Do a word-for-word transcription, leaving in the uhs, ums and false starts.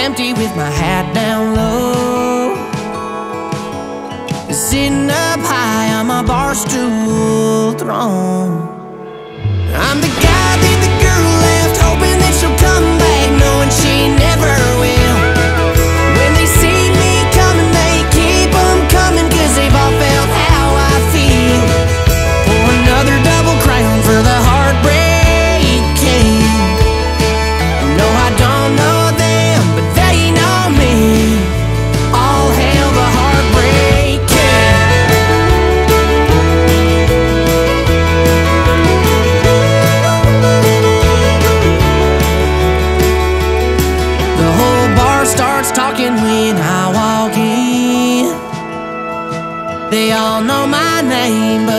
empty with my hat down low, sitting up high on my bar stool throne. I'm the guy that the girl left, hoping that she'll come back, knowing she never will. When they see me coming, they keep on coming, cause they've all felt how I feel. Pour another double crown for the heartbreak king. No, I don't know them, but they know me. All hail the heartbreak king. The whole bar starts talking when I walk in. They all know my name, but